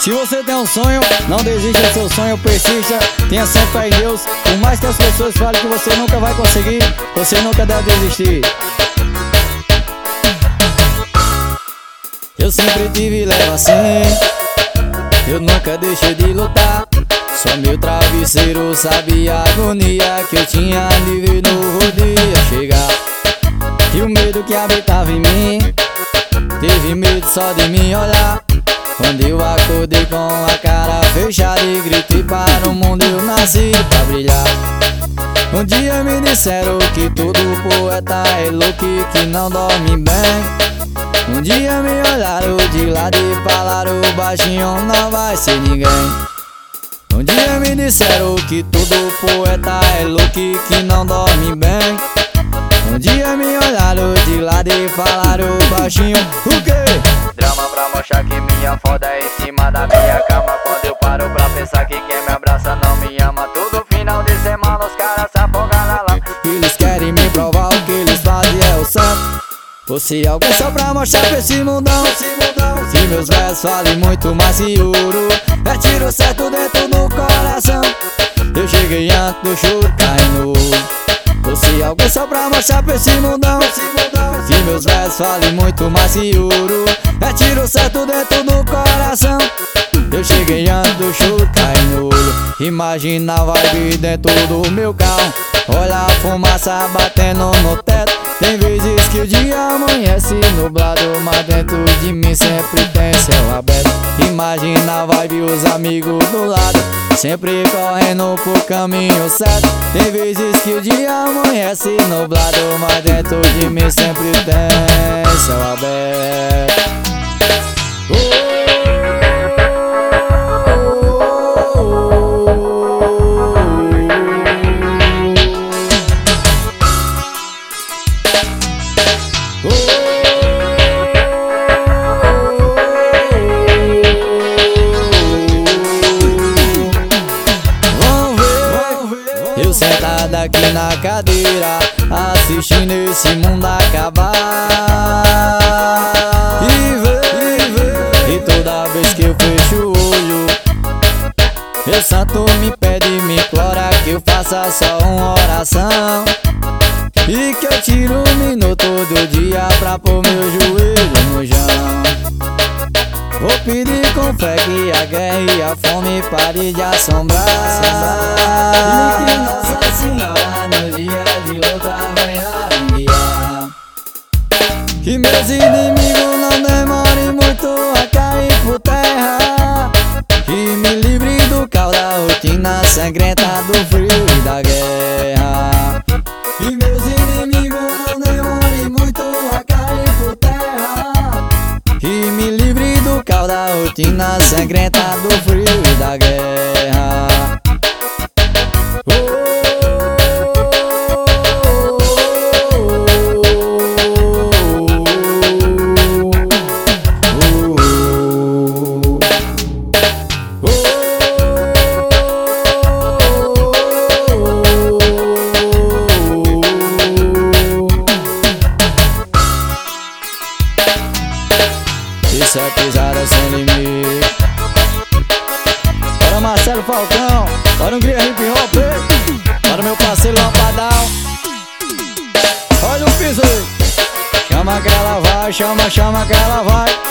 Se você tem um sonho, não desista do seu sonho, persista, tenha sempre fé em Deus. Por mais que as pessoas falem que você nunca vai conseguir, você nunca deve desistir. Eu sempre tive leva assim, eu nunca deixei de lutar. Só meu travesseiro sabia a agonia que eu tinha de ver novo dia chegar. E o medo que habitava em mim, teve medo só de me olhar. Quando eu acordei com a cara fechada e gritei para o mundo, eu nasci pra brilhar. Um dia me disseram que todo poeta é louco e que não dorme bem. Um dia me olharam de lado e falaram baixinho, não vai ser ninguém. Um dia me disseram que todo poeta é louco e que não dorme bem. Um dia me olharam de lado e falaram baixinho, o quê? Drama pra mostrar que minha foda é em cima da minha cama. Quando eu paro pra pensar que quem me abraça não me ama. Todo final de semana os caras se afogam na lama. Eles querem me provar o que eles fazem é o santo. Você é alguém só pra mostrar pra esse mundão. Se meus versos valem muito mais que ouro, é tiro certo dentro do coração. Eu cheguei antes do choro caindo. Você é alguém só pra mostrar pra esse mundão. Se meus versos valem muito mais que ouro, é tiro certo dentro do coração. Eu cheguei antes do choro caindo. Imagina a vibe dentro do meu carro, olha a fumaça batendo no teto. Tem vezes que o dia amanhece nublado, mas dentro de mim sempre tem céu aberto. Imagina a vibe, os amigos do lado, sempre correndo pro caminho certo. Tem vezes que o dia amanhece nublado, mas dentro de mim sempre tem céu aberto. Eu sentado aqui na cadeira, assistindo esse mundo acabar. E toda vez que eu fecho o olho, meu santo me pede, me implora que eu faça só uma oração. E que eu tiro um minuto do dia pra pôr meu joelho no chão. Vou pedir com fé que a guerra e a fome pare de assombrar. E que Nossa Senhora no dia de luta venha me guiar. Que meus inimigos não demorem muito a cair por terra. Que me livre do caos da rotina sangrenta, do frio e da guerra. Que meus inimigos não demorem muito a cair por terra. Que me livre do caos da rotina sangrenta, do frio e da guerra. Isso é pisada sem limite. Para Marcelo Falcão, para o Guia Hip Hop, para meu parceiro Lampadão. Olha o piso aí. Chama que ela vai, chama que ela vai.